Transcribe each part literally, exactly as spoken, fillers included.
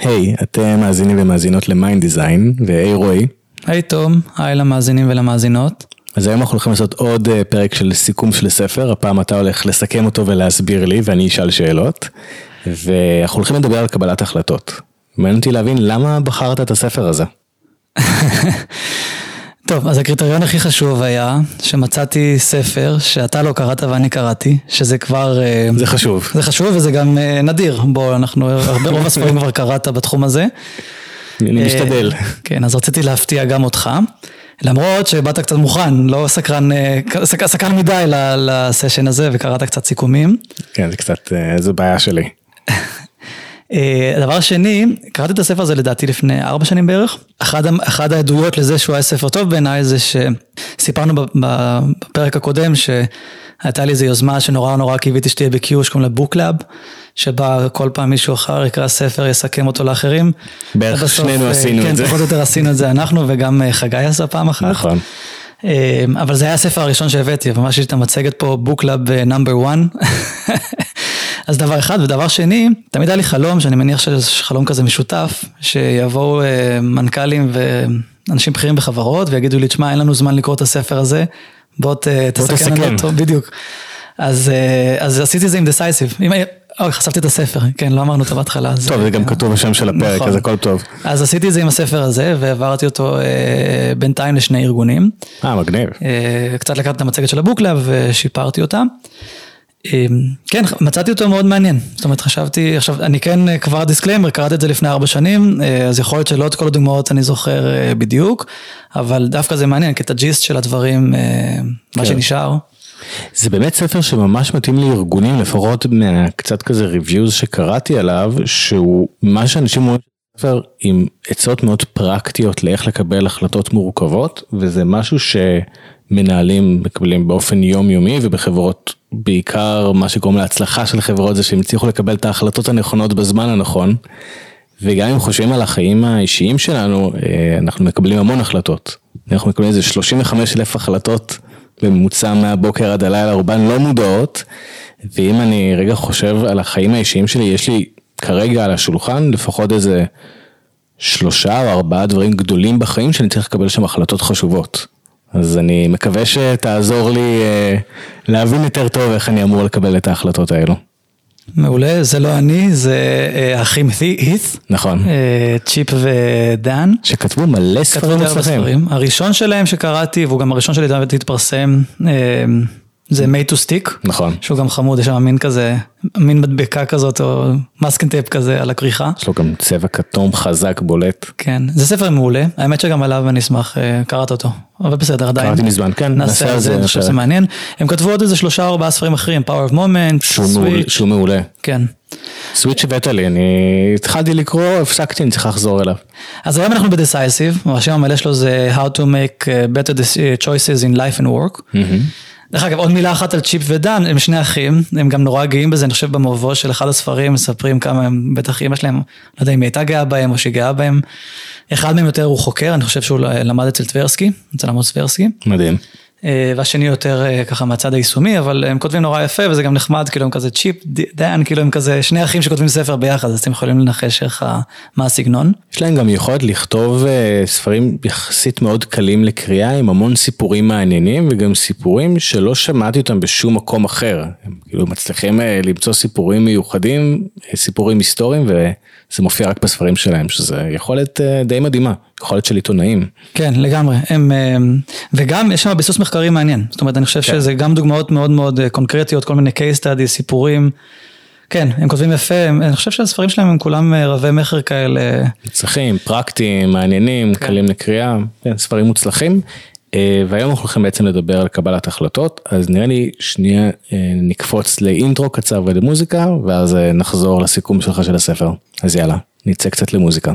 היי, אתם מאזינים ומאזינות למיינד דיזיין, והי רועי. היי תום, היי למאזינים ולמאזינות. אז היום אנחנו הולכים לעשות עוד פרק של סיכום של ספר, הפעם אתה הולך לסכם אותו ולהסביר לי, ואני אשאל שאלות, ואנחנו הולכים לדבר על קבלת החלטות. מעניין אותי להבין למה בחרת את הספר הזה. טוב, אז הקריטריון הכי חשוב היה שמצאתי ספר שאתה לא קראת ואני קראתי, שזה כבר... זה חשוב. זה חשוב וזה גם נדיר. בוא, אנחנו, הרבה רוב הספרים כבר קראת בתחום הזה. אני משתדל. כן, אז רציתי להפתיע גם אותך, למרות שבאת קצת מוכן, לא סקרן, סקרן מדי לסשן הזה וקראת קצת סיכומים. כן, זה קצת, זו בעיה שלי. הדבר השני, קראתי את הספר הזה לדעתי לפני ארבע שנים בערך. אחד, אחד העדויות לזה שהוא היה ספר טוב בעיניי זה שסיפרנו בפרק הקודם שהייתה לי איזו יוזמה שנורא נורא קיוויתי שתהיה בקיו שקוראים לה בוקלאב, שבה כל פעם מישהו אחר יקרא ספר, יסכם אותו לאחרים. בערך ובסוף, שנינו עשינו כן, את זה. כן, פחות או יותר עשינו את זה אנחנו וגם חגי עשה פעם אחת. נכון. אבל זה היה הספר הראשון שהבאתי, ממש יש את המצגת פה בוקלאב נאמבר אחת. אז דבר אחד, ודבר שני, תמיד היה לי חלום, שאני מניח שיש חלום כזה משותף, שיבואו מנכ"לים ואנשים בכירים בחברות, ויגידו לי, תשמע, אין לנו זמן לקרוא את הספר הזה, בוא תסכן לנו אותו, בדיוק. אז, אז עשיתי זה עם דסייסיב, אוי, חשפתי את הספר, כן, לא אמרנו את בהתחלה. טוב, זה גם כתוב בשם של הפרק, אז הכל טוב. אז עשיתי זה עם הספר הזה, והעברתי אותו בינתיים לשני ארגונים. אה, מגניב. קצת לקחתי את המצגת של הבוקלאב, ושיפרתי אותה. כן, מצאתי אותו מאוד מעניין, זאת אומרת חשבתי, עכשיו אני כן כבר דיסקליימר, קראתי את זה לפני ארבע שנים, אז יכול להיות שלא את כל הדוגמאות אני זוכר בדיוק, אבל דווקא זה מעניין, כי את הג'יסט של הדברים, מה שנשאר. זה באמת ספר שממש מתאים לארגונים, לפחות מהקצת כזה ריוויוז שקראתי עליו, שהוא מה שאנשים אומרים ספר עם עצות מאוד פרקטיות לאיך לקבל החלטות מורכבות, וזה משהו שמנהלים מקבלים באופן יומיומי, ובחברות בעיקר מה שקוראים להצלחה של חברות זה שהם הצליחו לקבל את ההחלטות הנכונות בזמן הנכון, וגם אם חושבים על החיים האישיים שלנו, אנחנו מקבלים המון החלטות. אנחנו מקבלים איזה שלושים וחמש אלף החלטות בממוצע מהבוקר עד הלילה, רובן לא מודעות, ואם אני רגע חושב על החיים האישיים שלי, יש לי כרגע על השולחן לפחות איזה שלושה או ארבעה דברים גדולים בחיים שאני צריך לקבל שם החלטות חשובות. אז אני מקווה שתעזור לי אה, להבין יותר טוב איך אני אמור לקבל את ההחלטות האלו. מעולה, זה לא אני, זה אה, האחים הית'. נכון. אה, צ'יפ ודן. שכתבו מלא ספרים אצלכם. הראשון שלהם שקראתי, והוא גם הראשון שלי להתפרסם, אה, זה made to stick. נכון. שהוא גם חמוד, יש שם מין כזה, מין מדבקה כזאת, או מסקנטייפ כזה על הכריכה. יש לו גם צבע כתום חזק בולט. כן, זה ספר מעולה, האמת שגם עליו אני אשמח, קראת אותו, אבל בסדר, עדיין. קראתי מזמן, כן. נעשה על זה, אני חושב שזה מעניין. הם כתבו עוד איזה שלושה או ארבעה ספרים אחרים, Power of Moment, Switch. שהוא מעולה. כן. סוויץ' הבאת לי, אני התחלתי לקרוא, הפסקתי, אני צריך לחזור אליו. אז היום אנחנו בדסייסיב, השם המלא שלו זה How to make better choices in life and work. דרך אגב, עוד מילה אחת על צ'יפ ודן, הם שני אחים, הם גם נורא גאים בזה, אני חושב במבוא של אחד הספרים, מספרים כמה הם, בטח אמא שלהם, לא יודע אם היא הייתה גאה בהם או שהיא גאה בהם, אחד מהם יותר הוא חוקר, אני חושב שהוא למד אצל טברסקי, אצל עמוס טברסקי. מדהים. והשני יותר ככה מהצד היישומי, אבל הם כותבים נורא יפה, וזה גם נחמד, כאילו הם כזה צ'יפ, דן, כאילו הם כזה שני אחים שכותבים ספר ביחד, אז אתם יכולים לנחש איך, מה הסגנון. יש להם גם יכולת לכתוב ספרים יחסית מאוד קלים לקריאה, עם המון סיפורים מעניינים, וגם סיפורים שלא שמעתי אותם בשום מקום אחר. הם כאילו מצליחים למצוא סיפורים מיוחדים, סיפורים היסטוריים, וזה מופיע רק בספרים שלהם, שזה יכולת די מדהימה. יכולת של עיתונאים. כן, לגמרי. הם, וגם יש שם ביסוס מחקרי מעניין. זאת אומרת, אני חושב כן. שזה גם דוגמאות מאוד מאוד קונקרטיות, כל מיני case studies, סיפורים. כן, הם כותבים יפה. אני חושב שהספרים שלהם הם כולם רבי מחר כאלה. מצליחים, פרקטיים, מעניינים, כן. קלים לקריאה. כן, ספרים מוצלחים. והיום אנחנו הולכים בעצם לדבר על קבלת החלטות. אז נראה לי שנייה נקפוץ לאינטרו קצר ולמוזיקה, ואז נחזור לסיכום שלך של הספר. אז יאללה, נצא קצת למוזיקה.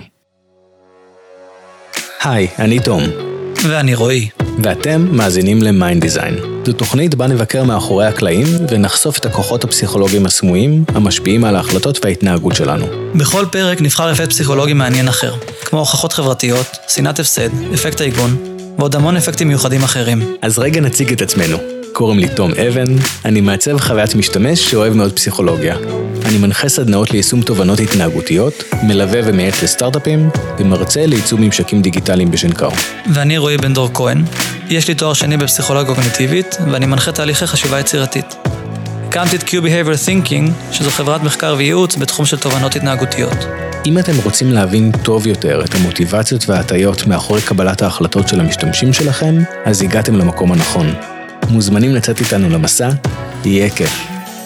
היי, אני תום. ואני רועי. ואתם מאזינים למיינד דיזיין. זו תוכנית בה נבקר מאחורי הקלעים ונחשוף את הכוחות הפסיכולוגיים הסמויים המשפיעים על ההחלטות וההתנהגות שלנו. בכל פרק נבחר אפקט פסיכולוגי מעניין אחר, כמו הוכחות חברתיות, שנאת הפסד, אפקט העיגון, ועוד המון אפקטים מיוחדים אחרים. אז רגע נציג את עצמנו. קוראים לי תום אבן, אני מעצב חוויית משתמש שאוהב מאוד פסיכולוגיה. אני מנחה סדנאות ליישום תובנות התנהגותיות, מלווה ומייעץ לסטארט-אפים, ומרצה לייצוב ממשקים דיגיטליים בשנקר. ואני רועי בן דור כהן, יש לי תואר שני בפסיכולוגיה קוגניטיבית, ואני מנחה תהליכי חשיבה יצירתית. הקמתי את Q Behavior Thinking, שזו חברת מחקר וייעוץ בתחום של תובנות התנהגותיות. אם אתם רוצים להבין טוב יותר את המוטיבציות וההטיות מאחורי קבלת ההחלטות של המשתמשים שלכם, אז הגעתם למקום הנכון. מוזמנים לצאת איתנו למסע, יהיה כיף.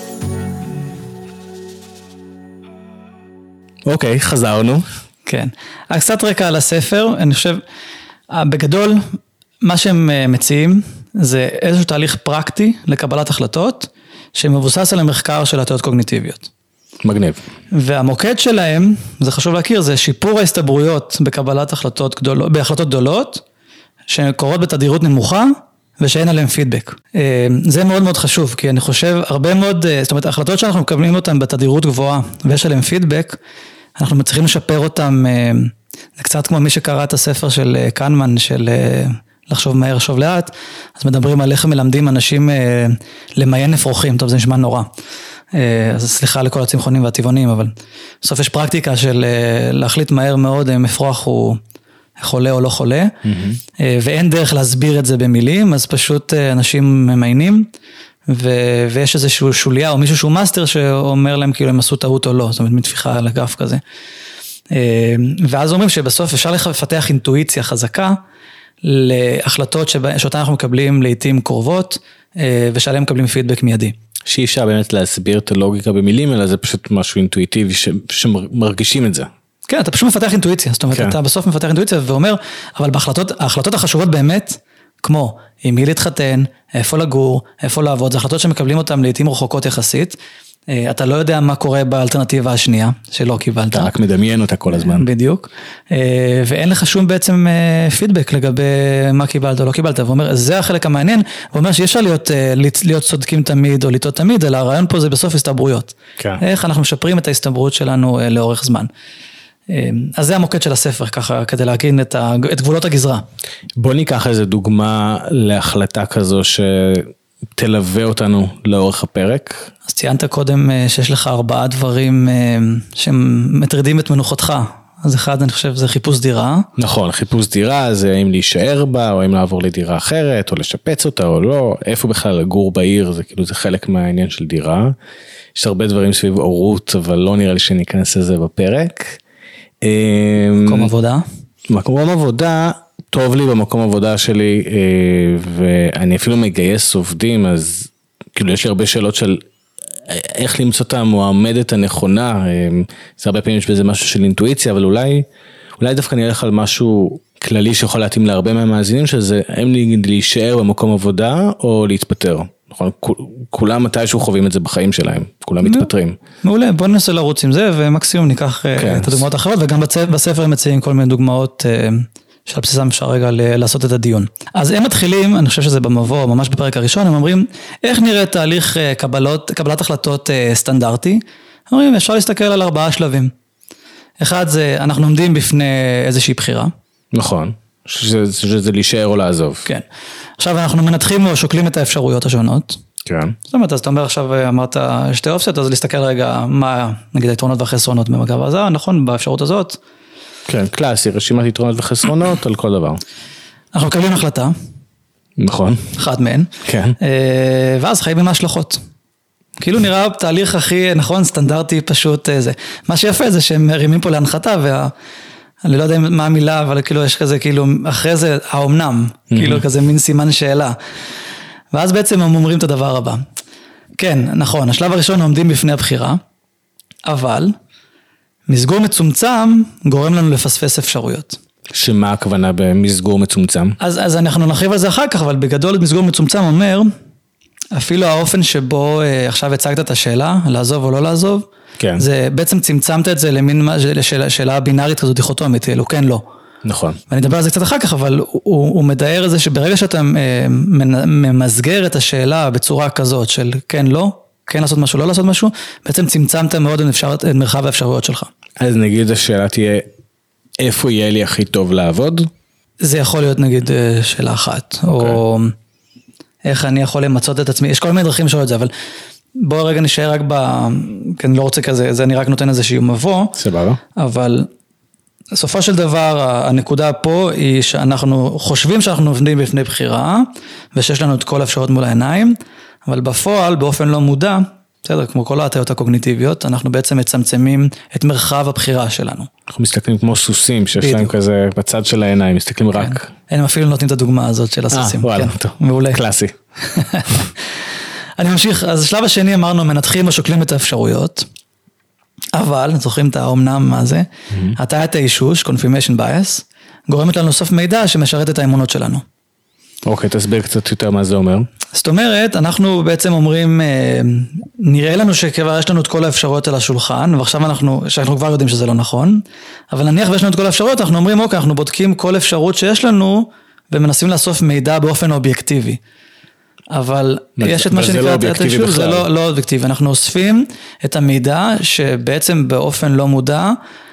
אוקיי, חזרנו. כן. קצת רקע על הספר, אני חושב, בגדול, מה שהם מציעים זה איזשהו תהליך פרקטי לקבלת החלטות, שמבוסס על המחקר של הטיות קוגניטיביות. מגניב. והמוקד שלהם, זה חשוב להכיר, זה שיפור ההסתברויות בקבלת החלטות גדולות, בהחלטות גדולות, שקורות בתדירות נמוכה, ושאין עליהם פידבק. זה מאוד מאוד חשוב, כי אני חושב, הרבה מאוד, זאת אומרת, ההחלטות שאנחנו מקבלים אותן בתדירות גבוהה, ויש עליהם פידבק, אנחנו מצליחים לשפר אותם, זה קצת כמו מי שקרא את הספר של קנמן, של לחשוב מהר, לחשוב לאט, אז מדברים על איך מלמדים אנשים למיין אפרוחים, טוב, זה נשמע נורא. אז סליחה לכל הצמחונים והטבעונים, אבל בסוף יש פרקטיקה של להחליט מהר מאוד אם אפרוח הוא חולה או לא חולה, ואין דרך להסביר את זה במילים, אז פשוט אנשים ממיינים, ויש איזשהו שוליה או מישהו שהוא מאסטר שאומר להם כאילו הם עשו טעות או לא, זאת אומרת מתפיחה על הגף כזה. ואז אומרים שבסוף אפשר לפתח אינטואיציה חזקה, להחלטות שאותן אנחנו מקבלים לעתים קרובות, ושעליהם מקבלים פידבק מיידי. שאי אפשר באמת להסביר את הלוגיקה במילים, אלא זה פשוט משהו אינטואיטיבי שמרגישים את זה. כן, אתה פשוט מפתח אינטואיציה, זאת אומרת, אתה בסוף מפתח אינטואיציה ואומר, אבל בהחלטות, ההחלטות החשובות באמת, כמו עם מי להתחתן, איפה לגור, איפה לעבוד, זה החלטות שמקבלים אותן לעתים רחוקות יחסית, אתה לא יודע מה קורה באלטרנטיבה השנייה, שלא קיבלת. אתה רק מדמיין אותה כל הזמן. בדיוק. ואין לך שום בעצם פידבק לגבי מה קיבלת או לא קיבלת. ואומר, זה החלק המעניין, ואומר שאי אפשר להיות, להיות צודקים תמיד או לטעות תמיד, אלא הרעיון פה זה בסוף הסתברויות. כן. איך אנחנו משפרים את ההסתברות שלנו לאורך זמן. אז זה המוקד של הספר, ככה, כדי להגיד את, ה, את גבולות הגזרה. בוא ניקח איזו דוגמה להחלטה כזו שתלווה אותנו לאורך הפרק. אז ציינת קודם שיש לך ארבעה דברים שמטרידים את מנוחתך. אז אחד, אני חושב, זה חיפוש דירה. נכון, חיפוש דירה זה אם להישאר בה, או אם לעבור לדירה אחרת, או לשפץ אותה או לא. איפה בכלל לגור בעיר, זה כאילו, זה חלק מהעניין של דירה. יש הרבה דברים סביב אורות, אבל לא נראה לי שניכנס לזה בפרק. מקום עבודה? מקום עבודה, טוב לי במקום עבודה שלי, ואני אפילו מגייס עובדים, אז כאילו יש לי הרבה שאלות של איך למצוא את המועמדת הנכונה, זה הרבה פעמים יש בזה משהו של אינטואיציה, אבל אולי, אולי דווקא אני אלך על משהו כללי שיכול להתאים להרבה מהמאזינים, שזה הם להישאר במקום עבודה או להתפטר. נכון, כולם מתישהו חווים את זה בחיים שלהם, כולם מתפטרים. מעולה, בוא ננסה לרוץ עם זה, ומקסימום ניקח את הדוגמאות האחרות, וגם בספר הם מציעים כל מיני דוגמאות שעל בסיסם אפשר רגע לעשות את הדיון. אז הם מתחילים, אני חושב שזה במבוא, ממש בפרק הראשון, הם אומרים, איך נראה תהליך קבלות, קבלת החלטות סטנדרטי? אומרים, אפשר להסתכל על ארבעה שלבים. אחד זה, אנחנו עומדים בפני איזושהי בחירה. נכון, שזה, שזה להישאר או לעזוב. כן. עכשיו אנחנו מנתחים או שוקלים את האפשרויות השונות. כן. זאת אומרת, אז אתה אומר עכשיו, אמרת שתי אופציות, אז להסתכל רגע מה, נגיד, היתרונות והחסרונות במגע והזה, נכון, באפשרות הזאת. כן, קלאסי, רשימת יתרונות וחסרונות על כל דבר. אנחנו מקבלים החלטה. נכון. אחת מהן. כן. ואז חיים עם ההשלכות. כאילו נראה תהליך הכי, נכון, סטנדרטי, פשוט זה. מה שיפה זה שהם מרימים פה להנחתה, וה... אני לא יודע מה המילה, אבל כאילו יש כזה, כאילו, אחרי זה, האומנם, כאילו כזה מין סימן שאלה. ואז בעצם הם אומרים את הדבר הבא. כן, נכון, השלב הראשון עומדים בפני הבחירה, אבל מסגור מצומצם גורם לנו לפספס אפשרויות. שמה הכוונה במסגור מצומצם? אז, אז אנחנו נחריב על זה אחר כך, אבל בגדול מסגור מצומצם אומר, אפילו האופן שבו עכשיו הצגת את השאלה, לעזוב או לא לעזוב, כן. זה בעצם צמצמת את זה למין שאלה, שאלה בינארית כזו דיכוטומית, אלו כן לא. נכון. ואני אדבר על זה קצת אחר כך, אבל הוא, הוא מדהר את זה שברגע שאתה ממסגר את השאלה בצורה כזאת של כן לא, כן לעשות משהו, לא לעשות משהו, בעצם צמצמת מאוד את מרחב האפשרויות שלך. אז נגיד השאלה תהיה, איפה יהיה לי הכי טוב לעבוד? זה יכול להיות נגיד שאלה אחת, okay. או איך אני יכול למצות את עצמי, יש כל מיני דרכים לשאול את זה, אבל בואו רגע נשאר רק ב... כי אני לא רוצה כזה, זה אני רק נותן איזשהו מבוא. סבבה. אבל בסופו של דבר, הנקודה פה היא שאנחנו חושבים שאנחנו עובדים בפני בחירה, ושיש לנו את כל האפשרות מול העיניים, אבל בפועל, באופן לא מודע, בסדר, כמו כל ההטיות הקוגניטיביות, אנחנו בעצם מצמצמים את מרחב הבחירה שלנו. אנחנו מסתכלים כמו סוסים, שיש להם כזה בצד של העיניים, מסתכלים רק... הם אפילו נותנים את הדוגמה הזאת של הסוסים. אה, וואלה, טוב. מעולה. קלאסי. אני ממשיך, אז השלב השני אמרנו, מנתחים ושוקלים את האפשרויות, אבל, זוכרים את האומנם מה זה, הטעיית האישוש, confirmation bias, גורמת לנו סוף מידע שמשרת את האמונות שלנו. אוקיי, תסביר קצת יותר מה זה אומר. זאת אומרת, אנחנו בעצם אומרים, נראה לנו שכבר יש לנו את כל האפשרויות על השולחן, ועכשיו אנחנו, שאנחנו כבר יודעים שזה לא נכון, אבל נניח ויש לנו את כל האפשרויות, אנחנו אומרים, אוקיי, אנחנו בודקים כל אפשרות שיש לנו, ומנסים לאסוף מידע באופן אובייקטיבי. אבל יש את מה שנקרא, זה לא, לא אובייקטיבי, אנחנו אוספים את המידע שבעצם באופן לא מודע,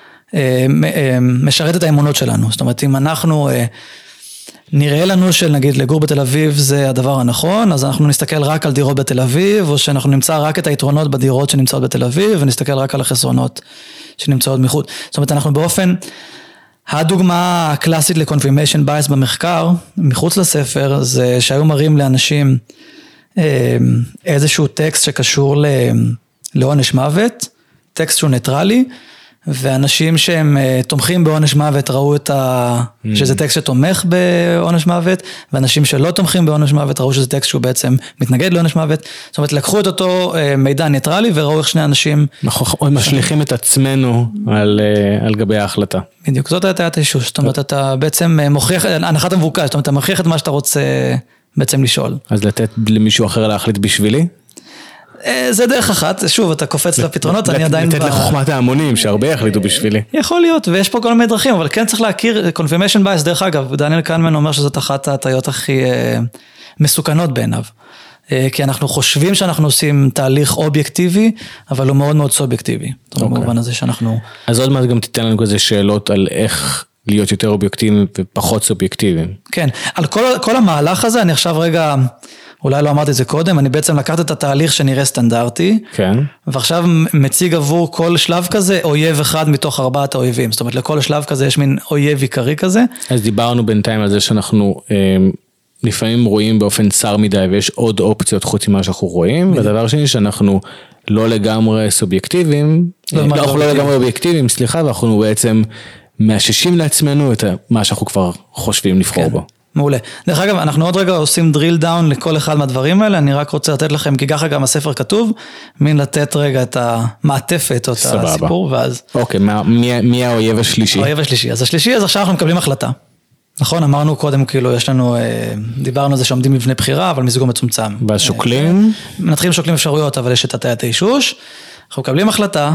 משרת את האמונות שלנו. זאת אומרת, אם אנחנו, נראה לנו שנגיד לגור בתל אביב זה הדבר הנכון, אז אנחנו נסתכל רק על דירות בתל אביב, או שאנחנו נמצא רק את היתרונות בדירות שנמצאות בתל אביב, ונסתכל רק על החסרונות שנמצאות מחוץ. זאת אומרת, אנחנו באופן, הדוגמה הקלאסית ל-confirmation bias במחקר, מחוץ לספר, זה שהיו מראים לאנשים איזשהו טקסט שקשור לעונש מוות, טקסט שהוא ניטרלי, ואנשים שהם תומכים בעונש מוות ראו את ה... שזה טקסט שתומך בעונש מוות, ואנשים שלא תומכים בעונש מוות ראו שזה טקסט שהוא בעצם מתנגד לעונש מוות. זאת אומרת, לקחו את אותו מידע ניטרלי וראו איך שני אנשים... אנחנו משליכים את עצמנו על, על גבי ההחלטה. בדיוק, זאת הייתה את האישוש. זאת אומרת, אתה בעצם מוכיח, הנחת המבוקש, זאת אומרת, אתה מוכיח את מה שאתה רוצה בעצם לשאול. אז לתת למישהו אחר להחליט בשבילי? זה דרך אחת, שוב, אתה קופץ לפתרונות, אני עדיין... לתת לחוכמת ההמונים, שהרבה יחליטו בשבילי. יכול להיות, ויש פה כל מיני דרכים, אבל כן צריך להכיר, confirmation bias, דרך אגב, דניאל קנמן אומר שזאת אחת ההטיות הכי מסוכנות בעיניו, כי אנחנו חושבים שאנחנו עושים תהליך אובייקטיבי, אבל הוא מאוד מאוד סובייקטיבי, במובן הזה שאנחנו... אז עוד מעט גם תיתן לנו כזה שאלות על איך להיות יותר אובייקטיביים ופחות סובייקטיביים. כן, על כל, כל המהלך הזה, אני עכשיו רגע... אולי לא אמרתי את זה קודם, אני בעצם לקחת את התהליך שנראה סטנדרטי, כן. ועכשיו מציג עבור כל שלב כזה אויב אחד מתוך ארבעת האויבים, זאת אומרת לכל שלב כזה יש מין אויב עיקרי כזה. אז דיברנו בינתיים על זה שאנחנו אה, לפעמים רואים באופן צר מדי, ויש עוד אופציות חוץ ממה שאנחנו רואים, והדבר שני שאנחנו לא לגמרי סובייקטיביים, לא, לא, אנחנו לא לגמרי אובייקטיביים, סליחה, ואנחנו בעצם מאששים לעצמנו את מה שאנחנו כבר חושבים לבחור כן. בו. מעולה. דרך אגב, אנחנו עוד רגע עושים drill down לכל אחד מהדברים האלה, אני רק רוצה לתת לכם, כי ככה גם הספר כתוב, מין לתת רגע את המעטפת או את הסיפור, ואז... אוקיי, מי, מי האויב השלישי? האויב השלישי. אז השלישי, אז עכשיו אנחנו מקבלים החלטה. נכון, אמרנו קודם, כאילו, יש לנו, דיברנו על זה שעומדים בפני בחירה, אבל מזגו מצומצם. ואז שוקלים? מנתחים שוקלים אפשרויות, אבל יש את הטעיית האישוש, אנחנו מקבלים החלטה,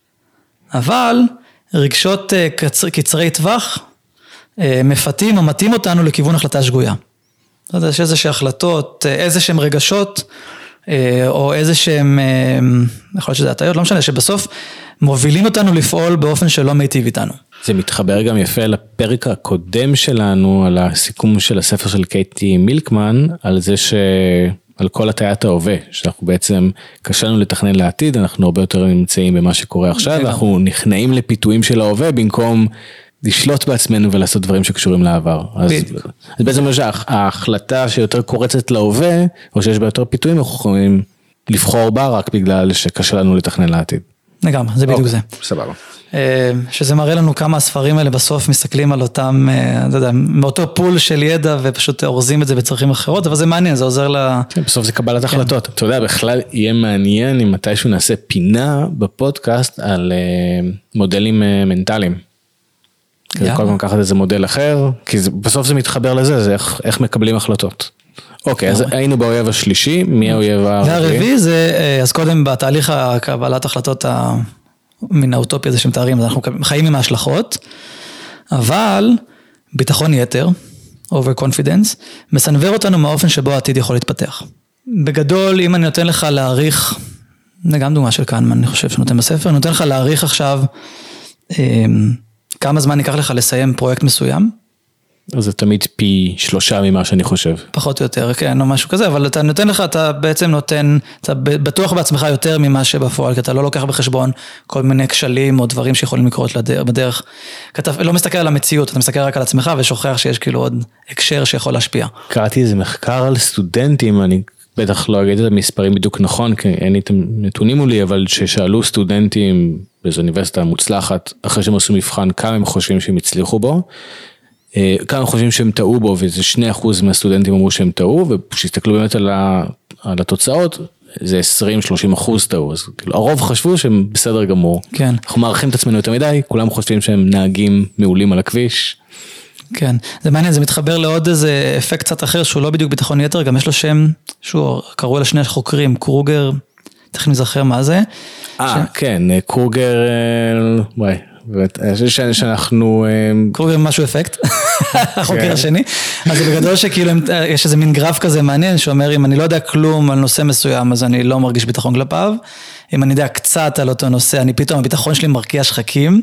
אבל רגשות קצרי טווח, מפתים או מתאים אותנו לכיוון החלטה שגויה. יש איזה שהחלטות, איזה שהם רגשות, או איזה שהם, יכול להיות שזה הטעיות, לא משנה, שבסוף מובילים אותנו לפעול באופן שלא מיטיב איתנו. זה מתחבר גם יפה לפרק הקודם שלנו, על הסיכום של הספר של קייטי מילקמן, על זה ש... על כל הטעיית ההווה, שאנחנו בעצם קשה לנו לתכנן לעתיד, אנחנו הרבה יותר נמצאים במה שקורה עכשיו, ואנחנו נכנעים לפיתויים של ההווה, במקום לשלוט בעצמנו ולעשות דברים שקשורים לעבר. אז, אז בעצם ההחלטה שיותר קורצת להווה, או שיש בה יותר פיתויים, אנחנו יכולים לבחור בה רק בגלל שקשה לנו לתכנן לעתיד. לגמרי, זה בדיוק זה. סבבה. שזה מראה לנו כמה הספרים האלה בסוף מסתכלים על אותם, אתה יודע, מאותו פול של ידע ופשוט אורזים את זה בצרכים אחרות, אבל זה מעניין, זה עוזר ל... בסוף זה קבלת החלטות. אתה יודע, בכלל יהיה מעניין אם מתישהו נעשה פינה בפודקאסט על מודלים מנטליים. כל פעם לקחת איזה מודל אחר, כי בסוף זה מתחבר לזה, זה איך מקבלים החלטות. אוקיי, אז היינו באויב השלישי, מי האויב הרביעי? והרביעי זה, אז קודם בתהליך הקבלת החלטות מן האוטופיה זה שמתארים, אנחנו חיים עם ההשלכות, אבל ביטחון יתר, over confidence, מסנבר אותנו מהאופן שבו העתיד יכול להתפתח. בגדול, אם אני נותן לך להעריך, זה גם דוגמה של קנמן, אני חושב שנותן בספר, אני נותן לך להעריך עכשיו, כמה זמן ייקח לך לסיים פרויקט מסוים, אז זה תמיד פי שלושה ממה שאני חושב. פחות או יותר, כן, או משהו כזה, אבל אתה נותן לך, אתה בעצם נותן, אתה בטוח בעצמך יותר ממה שבפועל, כי אתה לא לוקח בחשבון כל מיני כשלים או דברים שיכולים לקרות בדרך. אתה לא מסתכל על המציאות, אתה מסתכל רק על עצמך ושוכח שיש כאילו עוד הקשר שיכול להשפיע. קראתי איזה מחקר על סטודנטים, אני בטח לא אגיד את המספרים בדיוק נכון, כי אין לי את הנתונים מולי, אבל ששאלו סטודנטים באיזו אוניברסיטה מוצלחת, אחרי שהם עשו מבחן, כמה הם חושבים שהם הצליחו בו, כמה הם חושבים שהם טעו בו, וזה שני אחוז מהסטודנטים אמרו שהם טעו, וכשהסתכלו באמת על, ה, על התוצאות, זה עשרים שלושים אחוז טעו, אז הרוב חשבו שהם בסדר גמור. כן. אנחנו מערכים את עצמנו יותר מדי, כולם חושבים שהם נהגים מעולים על הכביש. כן, זה מעניין, זה מתחבר לעוד איזה אפקט קצת אחר, שהוא לא בדיוק ביטחון יתר, גם יש לו שם, שהוא קראו לשני חוקרים, קרוגר, תכף נזכר מה זה. אה, כן, קרוגר, וואי. שאנחנו... קרוגר משהו אפקט, החוקר השני, אז זה בגדול שכאילו יש איזה מין גרף כזה מעניין, שאומר אם אני לא יודע כלום על נושא מסוים, אז אני לא מרגיש ביטחון כלפיו, אם אני יודע קצת על אותו נושא, אני פתאום, הביטחון שלי מרקיע שחקים,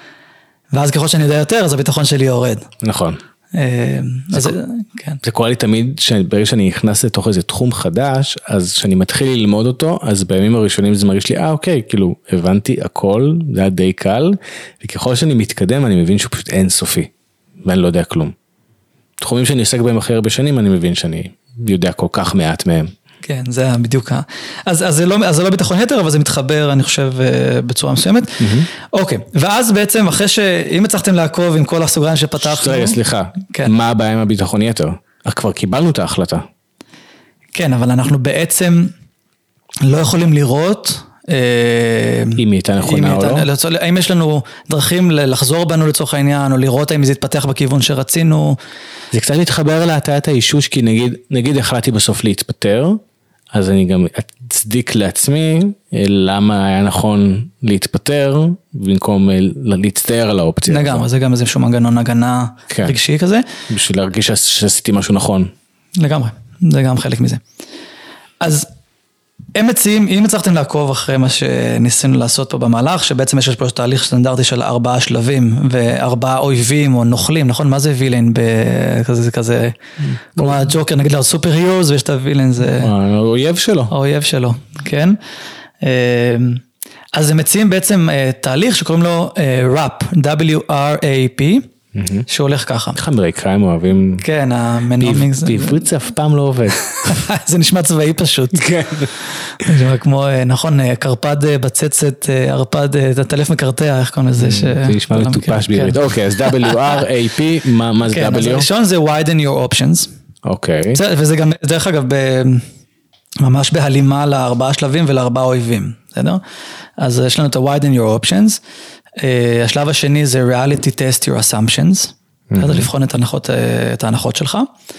ואז ככל שאני יודע יותר, אז הביטחון שלי יורד. נכון. אז כן. זה קורה לי תמיד, שברגע שאני נכנס לתוך איזה תחום חדש, אז כשאני מתחיל ללמוד אותו, אז בימים הראשונים זה מרגיש לי, אה אוקיי, כאילו הבנתי הכל, זה היה די קל, וככל שאני מתקדם, אני מבין שהוא פשוט אינסופי, ואני לא יודע כלום. תחומים שאני עוסק בהם אחרי הרבה שנים, אני מבין שאני יודע כל כך מעט מהם. כן, זה בדיוק. אז, אז, זה לא, אז זה לא ביטחון יתר, אבל זה מתחבר, אני חושב, בצורה מסוימת. אוקיי, ואז בעצם, אחרי שאם הצלחתם לעקוב עם כל הסוגריים שפתחנו... רגע, סליחה, מה הבעיה עם הביטחון יתר? כבר קיבלנו את ההחלטה. כן, אבל אנחנו בעצם לא יכולים לראות... אם היא הייתה נכונה או לא? האם יש לנו דרכים לחזור בנו לצורך העניין, או לראות האם זה יתפתח בכיוון שרצינו. זה קצת מתחבר להטעת האישוש, כי נגיד, נגיד החלטתי בסוף להתפטר, אז אני גם אצדיק לעצמי, למה היה נכון להתפטר, במקום להצטער על האופציה. לגמרי, זה גם איזשהו מנגנון הגנה רגשי כזה. בשביל להרגיש שעשיתי משהו נכון. לגמרי, זה גם חלק מזה. אז הם מציעים, אם הצלחתם לעקוב אחרי מה שניסינו לעשות פה במהלך, שבעצם יש פה תהליך סטנדרטי של ארבעה שלבים, וארבעה אויבים או נוכלים, נכון? מה זה וילן בכזה, כזה, כמו הג'וקר, נגיד לו, סופר הירוס, ויש את הווילן, זה... האויב שלו. האויב שלו, כן. אז הם מציעים בעצם תהליך שקוראים לו ראפ, W-R-A-P, שהולך ככה. איך אמריקאים אוהבים... כן, המנומינג זה... בעברית זה אף פעם לא עובד. זה נשמע צבאי פשוט. כן. זה נשמע כמו, נכון, קרפד בצצת, ערפד, הטלף מקרטע, איך קוראים לזה? זה נשמע מטופש בעברית. אוקיי, אז W-R-A-P, מה זה W? כן, אז הראשון זה widen your options. אוקיי. וזה גם, דרך אגב, ממש בהלימה לארבעה שלבים ולארבעה אויבים, בסדר? אז יש לנו את ה-widen your options, השלב השני זה reality test your assumptions, לבחון את ההנחות שלך.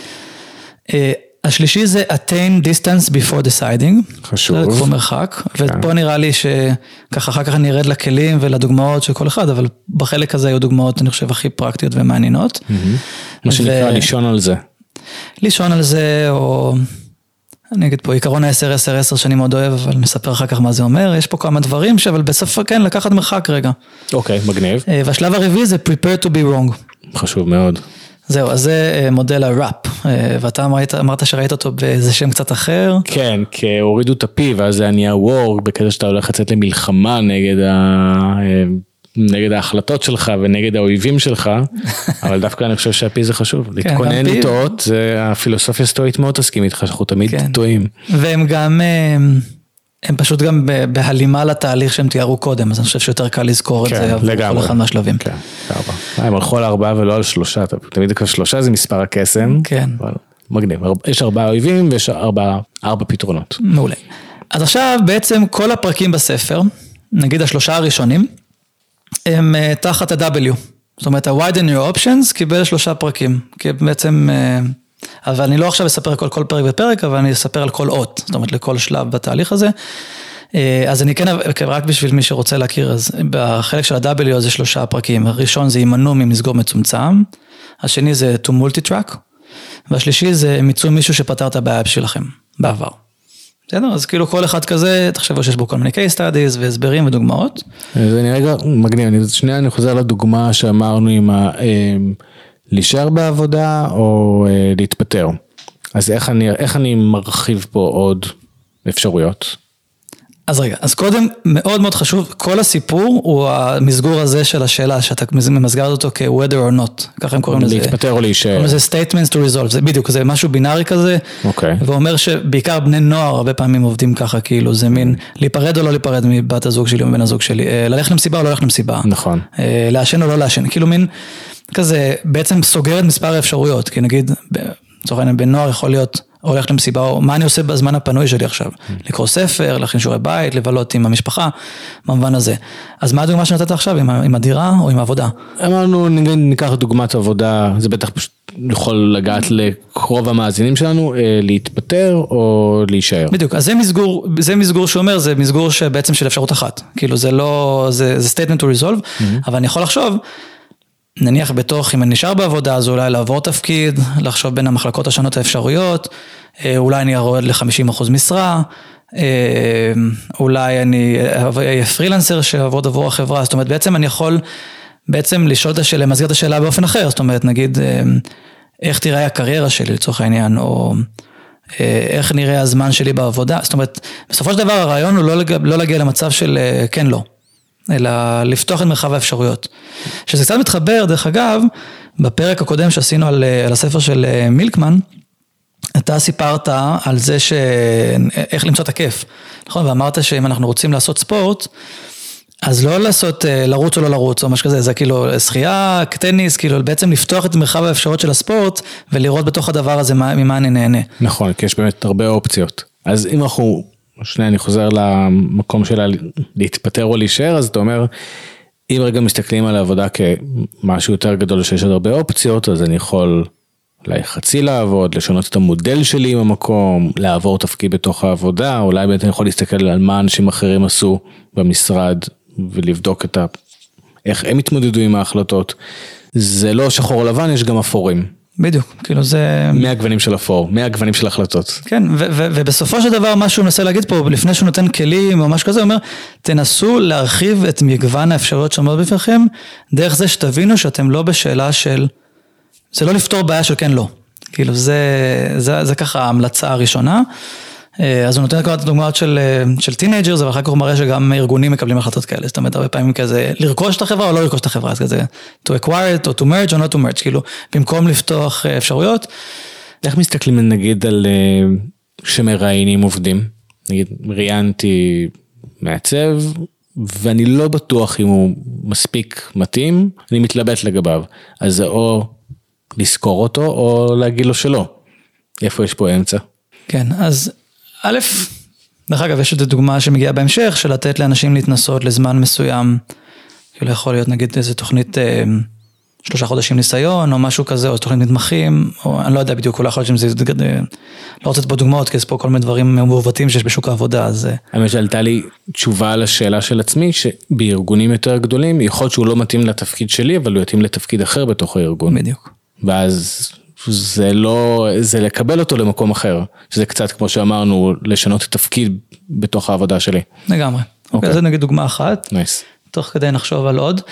השלישי זה attain distance before deciding. חשוב. זה לקחו מרחק, ופה נראה לי שככה אחר כך אני ארד לכלים ולדוגמאות של כל אחד, אבל בחלק הזה היו דוגמאות, אני חושב, הכי פרקטיות ומעניינות. מה שנקרא לישון על זה. לישון על זה, או... אני אגיד פה, עיקרון ה-עשר עשר עשר שאני מאוד אוהב, אבל נספר אחר כך מה זה אומר, יש פה כמה דברים, אבל בסוף כן, לקחת מרחק רגע. אוקיי, מגניב. והשלב הרביעי זה prepare to be wrong. חשוב מאוד. זהו, אז זה מודל הראפ, ואתה אמרת, אמרת שראית אותו באיזה שם קצת אחר. כן, כי הורידו את הפי, ואז זה נהיה וור, בכזה שאתה הולך לצאת למלחמה נגד ה... נגד ההחלטות שלך ונגד האויבים שלך, אבל דווקא אני חושב שהפי זה חשוב, להתכונן לטעות, זה הפילוסופיה סטואית מאוד תסכים איתך, שאנחנו תמיד טועים. והם גם, הם פשוט גם בהלימה לתהליך שהם תיארו קודם, אז אני חושב שיותר קל לזכור את זה עבור כל אחד מהשלבים. כן, ארבע. הם הלכו על ארבעה ולא על שלושה, תמיד שלושה זה מספר הקסם, אבל מגניב, יש ארבעה אויבים ויש ארבע פתרונות. מעולה. אז עכשיו בעצם כל הפרקים בספר, נגיד השלושה הראשונים, הם תחת ה-W, זאת אומרת ה-widen your options קיבל שלושה פרקים, כי בעצם, אבל אני לא עכשיו אספר כל, כל פרק ופרק, אבל אני אספר על כל אות, זאת אומרת לכל שלב בתהליך הזה, אז אני כן, רק בשביל מי שרוצה להכיר, אז בחלק של ה-W זה שלושה פרקים, הראשון זה יימנעו ממסגור מצומצם, השני זה to multi-track, והשלישי זה מיצוי מישהו שפתר את הבעיה בשבילכם, בעבר. בסדר? אז כאילו כל אחד כזה, תחשבו שיש בו כל מיני case studies והסברים ודוגמאות. זה נראה מגניב, שנייה אני חוזר לדוגמה שאמרנו עם ה... להישאר בעבודה או אה, להתפטר. אז איך אני, איך אני מרחיב פה עוד אפשרויות? אז רגע, אז קודם מאוד מאוד חשוב, כל הסיפור הוא המסגור הזה של השאלה, שאתה ממסגר אותו כ-whether or not, ככה הם קוראים לזה. להתפטר או להישאר. קוראים לזה statements to resolve, זה בדיוק, זה משהו בינארי כזה, אוקיי. ואומר שבעיקר בני נוער הרבה פעמים עובדים ככה, כאילו זה מין להיפרד או לא להיפרד מבת הזוג שלי או מבן הזוג שלי, ללכת למסיבה או לא ללכת למסיבה. נכון. לעשן או לא לעשן, כאילו מין כזה בעצם סוגר את מספר האפשרויות, כי נגיד, לצורך העניין, בן נוער יכול להיות או הולך למסיבה, או מה אני עושה בזמן הפנוי שלי עכשיו? לקרוא ספר, להכין שיעורי בית, לבלות עם המשפחה, במובן הזה. אז מה הדוגמה שנתת עכשיו, עם, עם הדירה או עם העבודה? אמרנו, ניקח דוגמת עבודה, זה בטח פשוט יכול לגעת לקרוב המאזינים שלנו, להתפטר או להישאר. בדיוק, אז זה מסגור, זה מסגור שאומר, זה מסגור שבעצם של אפשרות אחת. כאילו זה לא, זה, זה statement to resolve, mm-hmm. אבל אני יכול לחשוב, נניח בתוך, אם אני נשאר בעבודה, אז אולי לעבור תפקיד, לחשוב בין המחלקות השונות האפשרויות, אולי אני ארורד ל-חמישים אחוז משרה, אולי אני אהיה פרילנסר שעבוד עבור החברה, זאת אומרת, בעצם אני יכול בעצם לשאול את השאלה, למסגר את השאלה באופן אחר, זאת אומרת, נגיד, איך תראה הקריירה שלי לצורך העניין, או איך נראה הזמן שלי בעבודה, זאת אומרת, בסופו של דבר הרעיון הוא לא, לא להגיע למצב של כן לא. אלא לפתוח את מרחב האפשרויות. שזה קצת מתחבר, דרך אגב, בפרק הקודם שעשינו על, על הספר של מילקמן, אתה סיפרת על זה ש... איך למצוא את הכיף, נכון? ואמרת שאם אנחנו רוצים לעשות ספורט, אז לא לעשות לרוץ או לא לרוץ, או משהו כזה, זה כאילו שחייה, טניס, כאילו בעצם לפתוח את מרחב האפשרויות של הספורט, ולראות בתוך הדבר הזה ממה אני נהנה. נכון, כי יש באמת הרבה אופציות. אז אם אנחנו... שנייה, אני חוזר למקום שלה להתפטר או להישאר, אז אתה אומר, אם רגע מסתכלים על העבודה כמשהו יותר גדול שיש עוד הרבה אופציות, אז אני יכול אולי חצי לעבוד, לשנות את המודל שלי עם המקום, לעבור תפקיד בתוך העבודה, אולי באמת אני יכול להסתכל על מה אנשים אחרים עשו במשרד, ולבדוק את ה... איך הם התמודדו עם ההחלטות. זה לא שחור לבן, יש גם אפורים. בדיוק, כאילו זה... מהגוונים של אפור, מהגוונים של החלטות. כן, ו- ו- ובסופו של דבר, מה שהוא מנסה להגיד פה, לפני שהוא נותן כלים או משהו כזה, הוא אומר, תנסו להרחיב את מגוון האפשרויות שעומדות בפניכם, דרך זה שתבינו שאתם לא בשאלה של, זה לא לפתור בעיה של כן לא. כאילו זה, זה, זה ככה ההמלצה הראשונה. אז הוא נותן כמה דוגמאות של, של טינג'רס, אבל אחר כך הוא מראה שגם ארגונים מקבלים החלטות כאלה, זאת אומרת, הרבה פעמים כזה, לרכוש את החברה או לא לרכוש את החברה, אז כזה, to acquire it, או to merge, או not to merge, כאילו, במקום לפתוח אפשרויות. איך מסתכלים, נגיד, על שמראיינים עובדים? נגיד, ראיינתי מעצב, ואני לא בטוח אם הוא מספיק מתאים, אני מתלבט לגביו, אז זה או לזכור אותו, או להגיד לו שלא. איפה יש פה אמצע? כן, אז א', דרך אגב, יש את הדוגמה שמגיעה בהמשך, של לתת לאנשים להתנסות לזמן מסוים, כאילו יכול להיות נגיד איזו תוכנית אה, שלושה חודשים ניסיון, או משהו כזה, או תוכנית מתמחים, או אני לא יודע בדיוק, אולי יכול להיות שזה, אה, לא רוצה פה דוגמאות, כי יש פה כל מיני דברים מעוותים שיש בשוק העבודה, אז... האמת שעלתה לי תשובה על השאלה של עצמי, שבארגונים יותר גדולים, יכול להיות שהוא לא מתאים לתפקיד שלי, אבל הוא יתאים לתפקיד אחר בתוך הארגון. בדיוק. ואז... זה לא, זה לקבל אותו למקום אחר, שזה קצת כמו שאמרנו, לשנות את תפקיד בתוך העבודה שלי. לגמרי. אוקיי, זה נגיד דוגמה אחת. נייס. תוך כדי נחשוב על עוד.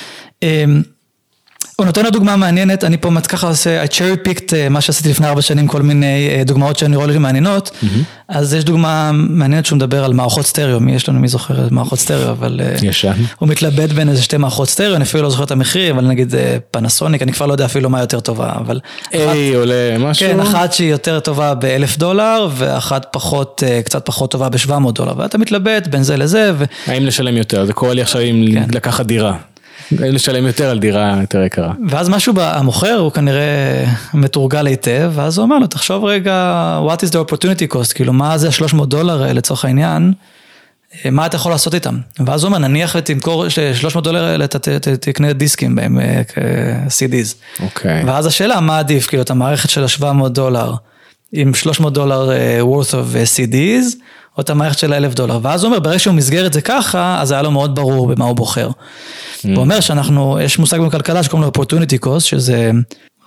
הוא נותן לו דוגמה מעניינת, אני פה ככה עושה, I cherry picked מה שעשיתי לפני ארבע שנים, כל מיני דוגמאות שאני רואה לי מעניינות, אז יש דוגמה מעניינת שהוא מדבר על מערכות סטריאו, מי יש לנו, מי זוכר מערכות סטריאו, אבל הוא מתלבט בין איזה שתי מערכות סטריאו, אני אפילו לא זוכר את המחיר, אבל נגיד פנסוניק, אני כבר לא יודע אפילו מה יותר טובה, אבל... איי, עולה משהו? כן, אחת שהיא יותר טובה באלף דולר, ואחת פחות, קצת פחות טובה בשבע מאות דולר, ואתה מתלבט בין זה לזה, ו... האם לשלם יותר? זה קורה לי עכשיו אם לקחת דירה. לשלם יותר על דירה יותר יקרה. ואז משהו במוכר הוא כנראה מתורגל היטב, ואז הוא אומר לו, תחשוב רגע, what is the opportunity cost, כאילו מה זה שלוש מאות דולר לצורך העניין, מה אתה יכול לעשות איתם? ואז הוא אומר, נניח ותמכור שלוש מאות דולר האלה, אתה תקנה דיסקים בהם, סי דיז. אוקיי. ואז השאלה, מה עדיף? כאילו, את המערכת של ה-שבע מאות דולר, עם שלוש מאות דולר worth of סי דיז, או את המערכת של אלף דולר. ואז הוא אומר, ברגע שהוא מסגר את זה ככה, אז היה לו מאוד ברור במה הוא בוחר. הוא אומר שאנחנו, יש מושג בכלכלה שקוראים לו opportunity cost, שזה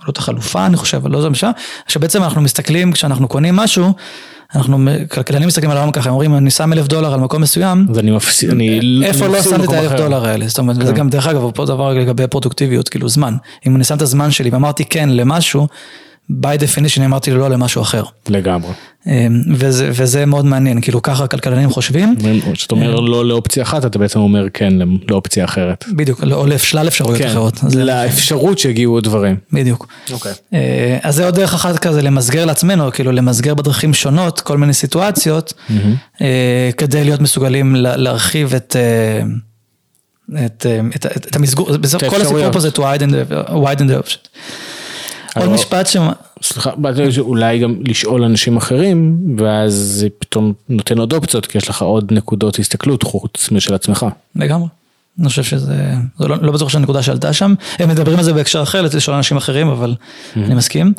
עלות החלופה, אני חושב, לא זה משנה, שבעצם אנחנו מסתכלים, כשאנחנו קונים משהו, אנחנו, כלכלנים מסתכלים על העולם ככה, הם אומרים, אני שם אלף דולר על מקום מסוים, אז אני מפסיד, אני איפה לא שמתי את האלף דולר האלה, זאת אומרת, וזה גם דרך אגב, פה דבר לגבי פרודוקטיביות, כאילו זמן, אם אני שם את הזמן שלי, ואמרתי כן למשהו, by definition אמרתי לו לא למשהו אחר. לגמרי. וזה, וזה מאוד מעניין, כאילו ככה הכלכלנים חושבים. כשאתה אומר לא לאופציה אחת, אתה בעצם אומר כן לאופציה אחרת. בדיוק, או לשלל אפשרויות אחרות. לאפשרות שהגיעו דברים. בדיוק. אוקיי. אז זה עוד דרך אחת כזה, למסגר לעצמנו, כאילו למסגר בדרכים שונות, כל מיני סיטואציות, כדי להיות מסוגלים להרחיב את... את, את, את המסגור, כל הסיפור פה זה to widen the option. עוד משפט ש... סליחה, אולי גם לשאול אנשים אחרים, ואז זה פתאום נותן עוד אופציות, כי יש לך עוד נקודות הסתכלות חוץ משל עצמך. לגמרי. אני חושב שזה, זה לא, לא בטוח שהנקודה שעלתה שם. הם מדברים על זה בהקשר אחר, לשאול אנשים אחרים, אבל אני מסכים.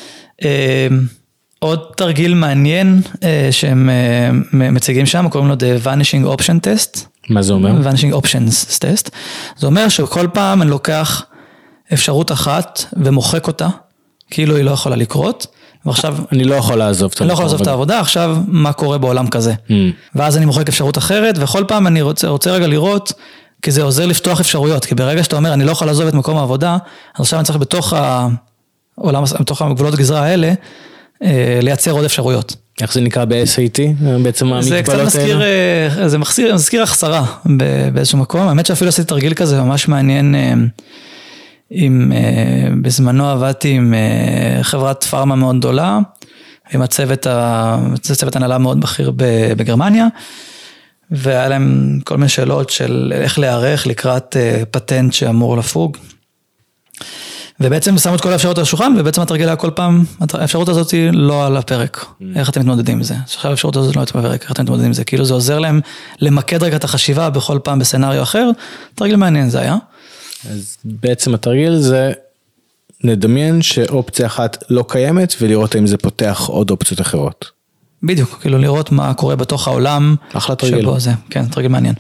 עוד תרגיל מעניין שהם מציגים שם, קוראים לו The Vanishing Option Test. מה זה אומר? Vanishing Options Test. זה אומר שכל פעם אני לוקח אפשרות אחת ומוחק אותה, כאילו היא לא יכולה לקרות, ועכשיו... אני לא יכול לעזוב את אני לא יכול לעזוב את העבודה, עכשיו מה קורה בעולם כזה. ואז אני מוחק אפשרות אחרת, וכל פעם אני רוצה, רוצה רגע לראות, כי זה עוזר לפתוח אפשרויות, כי ברגע שאתה אומר, אני לא יכול לעזוב את מקום העבודה, אז עכשיו אני צריך בתוך העולם, בתוך הגבולות גזרה האלה, לייצר עוד אפשרויות. איך זה נקרא ב-אס איי טי? בעצם המגבלות האלה? זה קצת מזכיר, זה מזכיר, מזכיר החסרה באיזשהו מקום. האמת שאפילו עשיתי תרגיל כזה, ממש מעניין, עם, בזמנו עבדתי עם חברת פארמה מאוד גדולה, עם הצוות, הצוות הנהלה מאוד בכיר בגרמניה, והיה להם כל מיני שאלות של איך להיערך לקראת פטנט שאמור לפוג, ובעצם שמו את כל האפשרות על השולחן, ובעצם התרגיל היה כל פעם, האפשרות הזאת היא לא על הפרק, איך אתם מתמודדים עם זה? עכשיו האפשרות הזאת לא על הפרק, איך אתם מתמודדים עם זה? כאילו זה עוזר להם למקד רגע את החשיבה בכל פעם בסצנריו אחר, תרגיל מעניין זה היה. אז בעצם התרגיל זה נדמיין שאופציה אחת לא קיימת, ולראות האם זה פותח עוד אופציות אחרות. בדיוק, כאילו לראות מה קורה בתוך העולם. אחלה תרגיל. שבו זה, כן, תרגיל מעניין.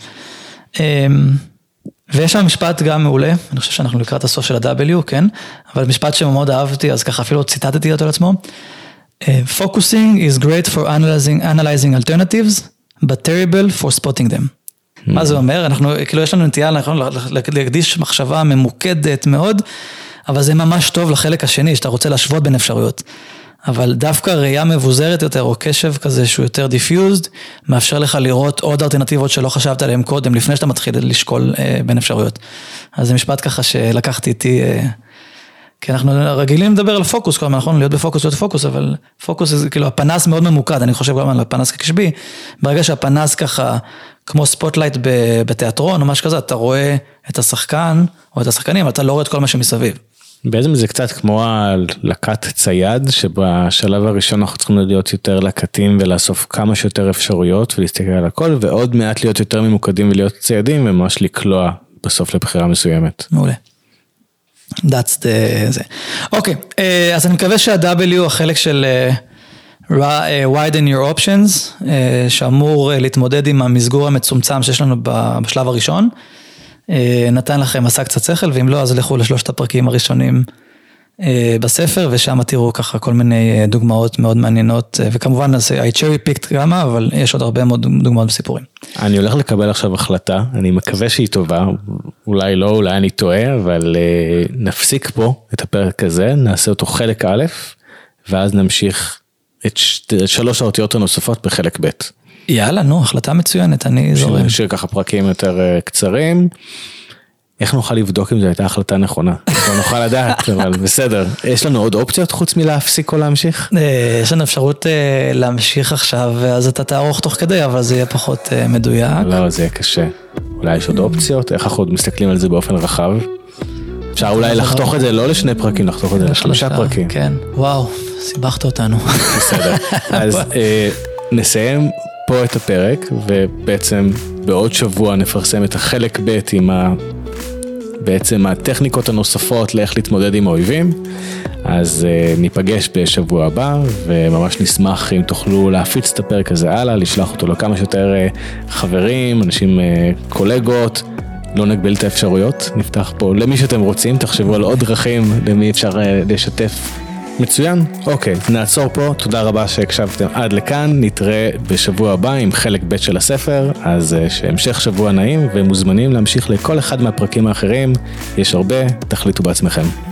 ויש שם משפט גם מעולה, אני חושב שאנחנו לקראת הסוף של ה-W, כן? אבל משפט שמאוד אהבתי, אז ככה אפילו ציטטתי אותו לעצמו. Focusing is great for analyzing, analyzing alternatives, but terrible for spotting them. מה זה אומר? אנחנו, כאילו יש לנו נטייה, אנחנו להקדיש מחשבה ממוקדת מאוד, אבל זה ממש טוב לחלק השני, שאתה רוצה להשוות בין אפשרויות. אבל דווקא ראייה מבוזרת יותר, או קשב כזה שהוא יותר דיפיוזד, מאפשר לך לראות עוד אלטרנטיבות שלא חשבת עליהן קודם, לפני שאתה מתחיל לשקול אה, בין אפשרויות. אז זה משפט ככה שלקחתי איתי, אה, כי אנחנו רגילים לדבר על פוקוס, כל הזמן, נכון? להיות בפוקוס, להיות פוקוס, אבל פוקוס זה כאילו הפנס מאוד ממוקד, אני חושב גם על הפנס כקשבי, ברגע שהפנס ככה, כמו ספוטלייט בתיאטרון, או משהו כזה, אתה רואה את השחקן, או את השחקנים, אתה לא רואה את כל מה שמסביב. בעצם זה קצת כמו הלקט צייד, שבשלב הראשון אנחנו צריכים להיות יותר לקטים, ולאסוף כמה שיותר אפשרויות, ולהסתכל על הכל, ועוד מעט להיות יותר ממוקדים ולהיות ציידים, וממש לקלוע בסוף לבחירה מסוימת. מעולה. That's the... זה. אוקיי, אז אני מקווה שה-W, החלק של widen your options, שאמור להתמודד עם המסגור המצומצם שיש לנו בשלב הראשון, נתן לכם מסע קצת שכל, ואם לא, אז לכו לשלושת הפרקים הראשונים בספר, ושם תראו ככה כל מיני דוגמאות מאוד מעניינות, וכמובן, I cherry picked כמה, אבל יש עוד הרבה מאוד דוגמאות בסיפורים. אני הולך לקבל עכשיו החלטה, אני מקווה שהיא טובה, אולי לא, אולי אני טועה, אבל נפסיק פה את הפרק הזה, נעשה אותו חלק א', ואז נמשיך את שלוש האותיות הנוספות בחלק ב'. יאללה, נו, החלטה מצוינת, אני זורם. נשאיר ככה פרקים יותר קצרים. איך נוכל לבדוק אם זו הייתה החלטה נכונה? לא נוכל לדעת, אבל בסדר. יש לנו עוד אופציות חוץ מלהפסיק או להמשיך? יש לנו אפשרות להמשיך עכשיו, אז אתה תערוך תוך כדי, אבל זה יהיה פחות מדויק. לא, זה יהיה קשה. אולי יש עוד אופציות? איך אנחנו עוד מסתכלים על זה באופן רחב? אפשר אולי לחתוך את זה, לא לשני פרקים, לחתוך את זה לשלושה פרקים. כן, וואו, סיבכת אותנו. בסדר. אז נסיים פה את הפרק, ובעצם בעוד שבוע נפרסם את החלק ב' עם ה... בעצם הטכניקות הנוספות לאיך להתמודד עם האויבים, אז uh, ניפגש בשבוע הבא, וממש נשמח אם תוכלו להפיץ את הפרק הזה הלאה, לשלוח אותו לכמה שיותר uh, חברים, אנשים, uh, קולגות, לא נגביל את האפשרויות, נפתח פה למי שאתם רוצים, תחשבו על עוד דרכים למי אפשר לשתף. מצוין, אוקיי, נעצור פה, תודה רבה שהקשבתם עד לכאן, נתראה בשבוע הבא עם חלק ב' של הספר, אז שהמשך שבוע נעים ומוזמנים להמשיך לכל אחד מהפרקים האחרים, יש הרבה, תחליטו בעצמכם.